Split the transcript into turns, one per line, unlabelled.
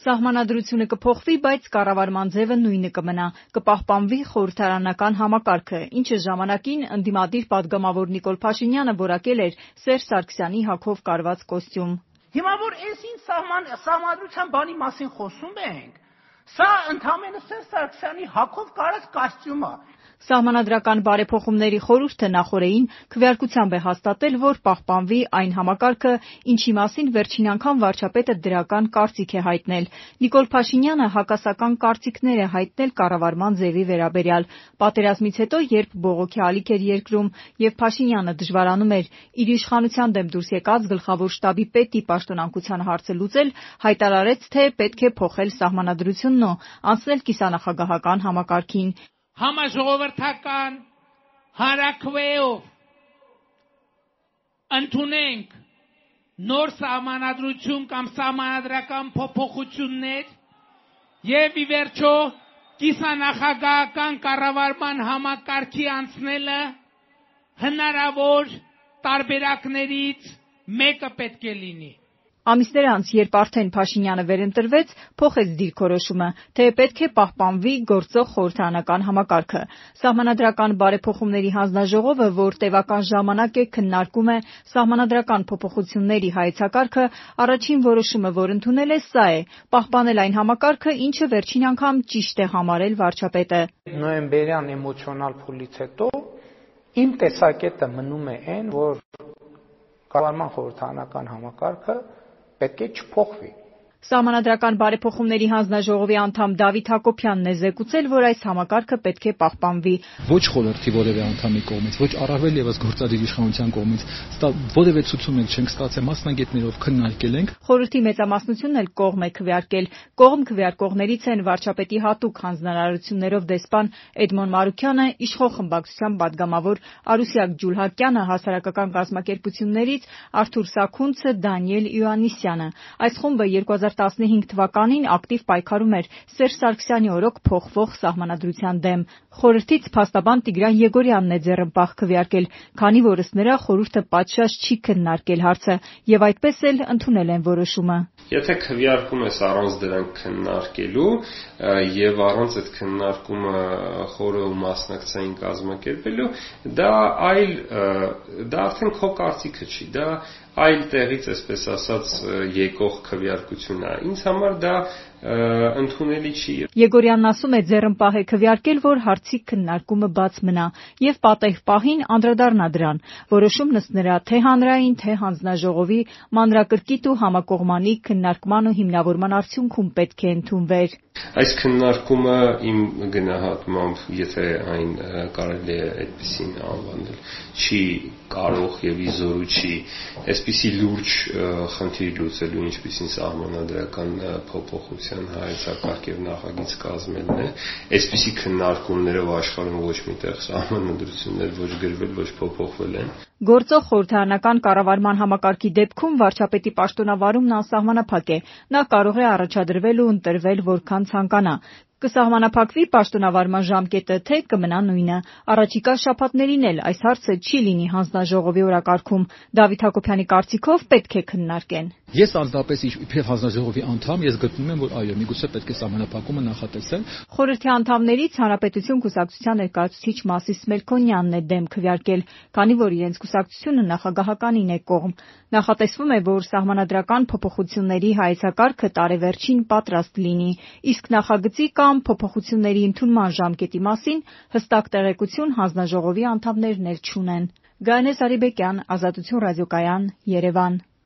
Սահմանադրությունը կփոխվի, բայց կառավարման ձևը նույնը կմնա, կպահպանվի խորհրդարանական համակարգը, ինչը ժամանակին ընդդիմադիր պատգամավոր Նիկոլ Փաշինյանը որակել էր Սերժ Սարգսյանի հագով կարված կոստյում։
Հիմա որ այս ինչ սահմանադրության բանի մասին խոսում ենք, սա ընդամենը Սերժ Սարգսյանի հագով կարած կոստյում է։
Սահմանադրական բարեփոխումների խորհուրդը նախօրեին քվեարկությամբ է հաստատել, որ պահպանվի այն համակարգը, ինչի մասին վերջին անգամ վարչապետը դրական կարծիք է հայտնել։ Նիկոլ Փաշինյանը հակասական կարծիքներ է հայտնել կառավարման ձևի վերաբերյալ։ Պատերազմից հետո, երբ բողոքի ալիք էր երկրում եւ Փաշինյանը դժվարանում էր իր իշխանության դեմ դուրս եկած գլխավոր շտաբի պետի պաշտոնանկության հարցը լուծել, հայտարարեց, թե պետք է փոխել սահմանադրությունն ու անցնել կիսանախագահական համակարգին։
Համաժողովրդական հանրաքվեով ընդունենք նոր սահմանադրություն կամ սահմանադրական փոփոխություններ եւ ի վերջո կիսանախագահական կառավարման համակարգի անցնելը հնարավոր տարբերակներից մեկը պետք է լինի։
Ամիսներ անց, երբ արդեն Փաշինյանը վերընտրվեց, փոխեց դիրքորոշումը, թե պետք է պահպանվի գործող խորհրդարանական համակարգը։ Սահմանադրական բարեփոխումների հանձնաժողովը, որ տևական ժամանակ է քննարկում է սահմանադրական փոփոխությունների հայեցակարգը, առաջին որոշումը, որ ընդունել է, սա է՝ պահպանել այն համակարգը, ինչը վերջին անգամ ճիշտ է համարել վարչապետը։
Նոյեմբերյան էմոցիոնալ փուլից հետո իմ տեսակետը մնում է այն, որ կառավարման խորհրդարանական համակարգը պետք է չփոխվի։
Սահմանադրական բարեփոխումների հանձնաժողովի անդամ Դավիթ Հակոբյանն է զեկուցել, որ այս համակարգը պետք է պահպանվի։
Ոչ խորհրդի որևէ անդամի կողմից, ոչ առավել եւս գործադիր իշխանության կողմից որևէ ցուցում չենք ստացել, մասնագետներով քննարկել ենք։
Խորհրդի մեծամասնությունն էլ կողմ է քվեարկել։ Կողմ քվեարկողներից են վարչապետի հատուկ հանձնարարություններով դեսպան Էդմոն Մարուքյանը, իշխող խմբակցության պատգամավոր Արուսյակ Ջուլհակյանը, հասարակական կազմակերպություններից Արթուր Սաքունցը, Դանիել Իոաննիսյանը։ Այս խումբը 2015 թվականին ակտիվ պայքարում էր Սերժ Սարգսյանի օրոք փոխվող սահմանադրության դեմ։ Խորհրդից փաստաբան Տիգրան Եգորյանն է ձեռնպահ քվեարկել, քանի որ ըստ նրա խորհուրդը պատշաճ չի քննարկել հարցը եւ այդպես էլ ընդունել են որոշումը։
Եթե քվեարկում ես առանց դրանք քննարկելու եւ առանց այդ քննարկումը խորը ու մասնակցային կազմակերպելու, դա արդեն քո կարծիքը չի, դա այլ տեղից, այսպես ասած, եկող քվեարկություն է։ Ինձ համար դա ընդունելի չի։
Եգորյանն ասում է, ձեռնպահ է քվեարկել, որ հարցի քննարկումը բաց մնա եւ պատեհ պահին անդրադառնա դրան։ Որոշումն ըստ նրա թե հանրային, թե հանձնաժողովի մանրակրկիտ ու համակողմանի քննարկման ու հիմնավորման արդյունքում պետք է ընդունվեր։
Այս քննարկումը իմ գնահատմամբ, եթե այն կարելի է այդպեսին անվանել, չի կարող եւ իզորու չի այսպիսի լուրջ խնդիր լուծելու, ինչպիսին սահմանադրական փոփոխության հայեցակարգ եւ նախագիծ կազմելն է։ Այսպիսի քննարկումներով աշխարհում ոչ միտեղ սահմանադրություններ ոչ գրվել, ոչ փոփոխվել են։
Գործող խորհրդարանական կառավարման համակարգի դեպքում վարչապետի պաշտոնավարումն անսահմանափակ է։ Նա կարող է առաջադրվել ու ընտրվել որքան ցանկանա։ Կսահմանափակվի պաշտոնավարման ժամկետը, թե կմնա նույնը։ Առաջիկա շաբաթներին էլ այս հարցը չի լինի հանձնաժողովի օրակարգում։ Դավիթ Հակոբյանի կարծիքով պետք է քննարկեն։
Ես անձնապես իբրև հանձնաժողովի անդամ ես գտնում եմ, որ այո, միգուցե պետք է սահմանափակումը նախատեսել։
Խորհրդի անդամներից Հանրապետություն կուսակցության ներկայացուցիչ Մասիս Մելքոնյանն է դեմ քվեարկել, քանի որ իրենց կուսակցությունը նախագահականին է կողմ։ Նախատեսվում է, որ սահմանադրական փոփոխությունների հայեցակարգը տարեվերջին պատրաստ լինի, իսկ նախագծի կամ փոփոխությունների ընդունման ժամկետի մասին հստակ տեղեկություն հանձնաժողովի անդամներն էլ չունեն։ Գայանե Սարիբեկյան, Ազատություն ռադիոկայան, Երևան։